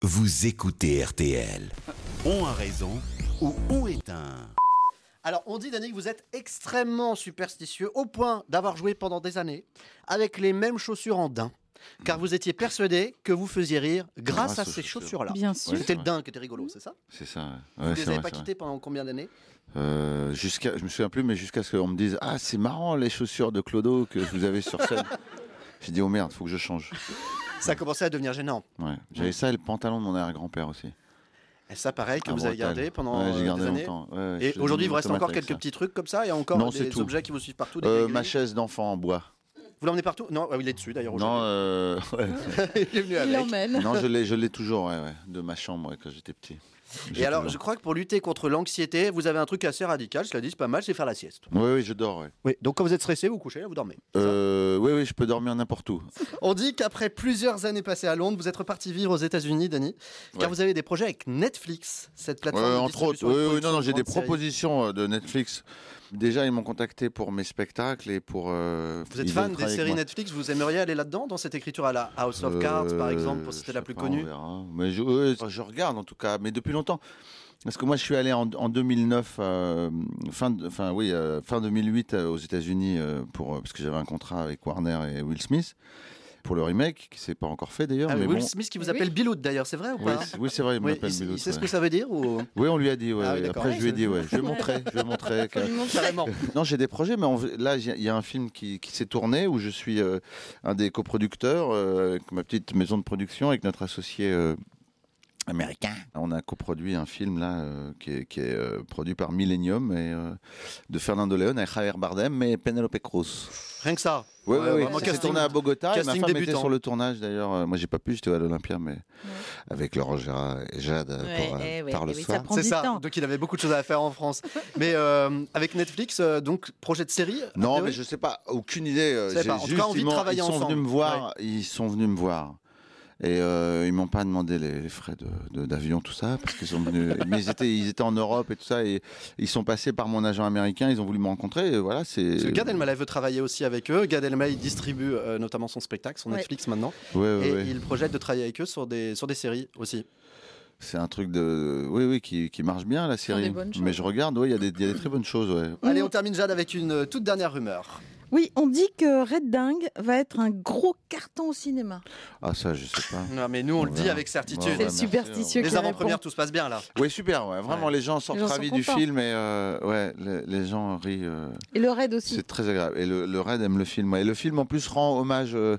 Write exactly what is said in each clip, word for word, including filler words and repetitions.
Vous écoutez R T L. On a raison ou on est un... Alors, on dit, Dany, que vous êtes extrêmement superstitieux au point d'avoir joué pendant des années avec les mêmes chaussures en daim. Car vous étiez persuadé que vous faisiez rire grâce, grâce à ces chaussures-là. Bien sûr. Ouais, c'était le daim qui était rigolo, c'est ça? C'est ça. Ouais, vous ne les avez vrai, pas quittés pendant combien d'années? euh, jusqu'à, Je me souviens plus, mais jusqu'à ce qu'on me dise « Ah, c'est marrant les chaussures de Clodo que vous avez sur scène. » J'ai dit « Oh merde, faut que je change. » Ça a commencé à devenir gênant. Ouais. J'avais ouais. ça et le pantalon de mon arrière-grand-père aussi. Et ça, pareil, que à vous avez gardé pendant ouais, j'ai gardé des années. longtemps. Ouais, et aujourd'hui, il vous reste encore quelques ça. petits trucs comme ça? Il y a encore non, des objets qui vous suivent partout? Des euh, ma chaise d'enfant en bois. Vous l'emmenez partout? Non, il est dessus d'ailleurs aujourd'hui. Non, euh, ouais. il est venu avec. Il l'emmène. Non, je l'ai, je l'ai toujours, ouais, ouais, de ma chambre ouais, quand j'étais petit. J'ai et alors, toujours. Je crois que pour lutter contre l'anxiété, vous avez un truc assez radical, cela dit, c'est pas mal, c'est faire la sieste. Oui, oui, je dors, ouais. Oui, donc quand vous êtes stressé, vous couchez, vous dormez. Euh, oui, oui, je peux dormir n'importe où. On dit qu'après plusieurs années passées à Londres, vous êtes reparti vivre aux États-Unis, Dany, car ouais. vous avez des projets avec Netflix, cette plateforme. Ouais, de entre autres, oui, oui, non, non, j'ai des propositions séries. de Netflix. Déjà, ils m'ont contacté pour mes spectacles et pour. Euh, vous êtes fan des séries Netflix? Vous aimeriez aller là-dedans, dans cette écriture à la House of Cards, euh, par exemple, pour c'était la plus pas, connue? Mais je, ouais, je regarde en tout cas, mais depuis longtemps. Parce que moi, je suis allé en, en deux mille neuf, euh, fin, fin, oui, euh, fin deux mille huit euh, aux États-Unis euh, pour parce que j'avais un contrat avec Warner et Will Smith pour le remake qui s'est pas encore fait d'ailleurs. Ah, mais Will bon. Smith qui vous appelle oui. Bilout d'ailleurs, c'est vrai ou pas? Oui, c'est, oui, c'est vrai, il oui, m'appelle il, Bilout. Il sait ouais. ce que ça veut dire ou... Oui, on lui a dit. Ouais, ah, oui, Après, ouais, je lui ai dit, ouais, je vais montrer, je vais montrer. Carrément. Non, j'ai des projets, mais on, là, il y a un film qui, qui s'est tourné où je suis euh, un des coproducteurs euh, avec ma petite maison de production avec notre associé. Euh, américain. On a coproduit un film là euh, qui est, qui est euh, produit par Millennium et euh, de Fernando León avec Javier Bardem et Penélope Cruz. Rien que ça. Oui, oui, oui. Moi, qui s'est tourné à Bogota. Et ma femme débutant. était sur le tournage d'ailleurs. Euh, moi, j'ai pas pu, j'étais à l'Olympia, mais ouais. avec Laurent Gérard et Jade ouais, pour, euh, par ouais, le soir. C'est ça. Temps. Donc il avait beaucoup de choses à faire en France. Mais euh, avec Netflix, euh, donc projet de série. Non, mais je sais pas, aucune idée. Euh, j'ai pas. En juste, tout cas, envie de travailler ils sont ensemble. venus me voir. Ouais. Ils sont venus me voir. Et euh, ils m'ont pas demandé les, les frais de, de, d'avion, tout ça, parce qu'ils sont venus. Mais ils étaient, ils étaient en Europe et tout ça, et ils sont passés par mon agent américain. Ils ont voulu me rencontrer. Et voilà, c'est. Parce que Gad Elmaleh veut travailler aussi avec eux. Gad Elmaleh distribue euh, notamment son spectacle sur ouais. Netflix maintenant. Ouais, ouais, et ouais. il projette de travailler avec eux sur des sur des séries aussi. C'est un truc de, oui, oui, qui, qui marche bien la série. Mais je regarde, oui, il y a des, il y a des très bonnes choses, ouais. Allez, on termine Jade avec une toute dernière rumeur. Oui, on dit que Red Dingue va être un gros carton au cinéma. Ah ça, je sais pas. Non, mais nous on, on le dit avec certitude. C'est le superstitieux. Les avant-premières, tout se passe bien là. Oui, super. Ouais. Vraiment, ouais. les gens sortent les gens ravis du film et euh, ouais, les, les gens rient. Euh, et le Red aussi. C'est très agréable. Et le, le Red aime le film. Ouais. Et le film en plus rend hommage. Euh,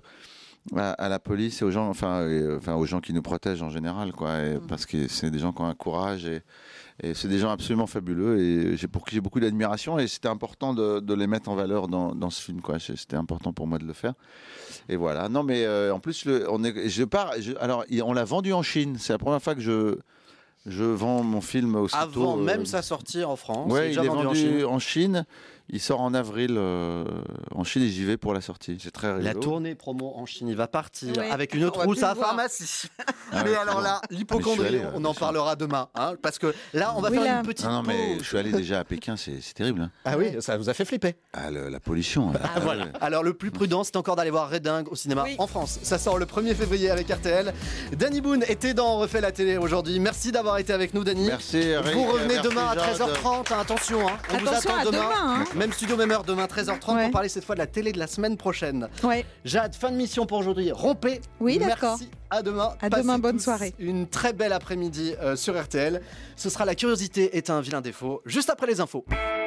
À, à la police et aux gens, enfin, et, enfin aux gens qui nous protègent en général, quoi, et, mmh. parce que c'est des gens qui ont un courage et, et c'est des gens absolument fabuleux et j'ai pour qui j'ai beaucoup d'admiration et c'était important de, de les mettre en valeur dans, dans ce film, quoi. C'était important pour moi de le faire. Et voilà. Non, mais euh, en plus, le, on est, je pars. Je, alors, on l'a vendu en Chine. C'est la première fois que je je vends mon film aussitôt. Avant euh, même sa sortie en France. Ouais, il est vendu, vendu en Chine. en Chine. Il sort en avril euh, en Chine et j'y vais pour la sortie. C'est très rigolo. La tournée promo en Chine, il va partir ouais. avec une on trousse à pharmacie. Ah, mais ouais, alors là, l'hypocondrie, allé, on en parlera demain. Hein, parce que là, on va oui, faire là. une petite. Non, non, mais pause. je suis allé déjà à Pékin, c'est, c'est terrible. Hein. Ah oui, ça vous a fait flipper. Ah, le, la pollution. Ah, voilà. Ouais. Alors, le plus prudent, c'est encore d'aller voir Red Dingue au cinéma oui. en France. Ça sort le premier février avec R T L. Dany Boon était dans On refait la télé aujourd'hui. Merci d'avoir été avec nous, Dany. Merci. Rick, vous revenez merci demain à treize heures trente. Hein, attention, hein. on attention vous attend demain. demain hein. Même studio, même heure demain, treize heures trente, ouais. pour parler cette fois de la télé de la semaine prochaine. Ouais. Jade, fin de mission pour aujourd'hui. Rompez. Oui, d'accord. Merci. À demain. À Passez demain, bonne soirée. Une très belle après-midi euh, sur R T L. Ce sera La curiosité est un vilain défaut. Juste après les infos.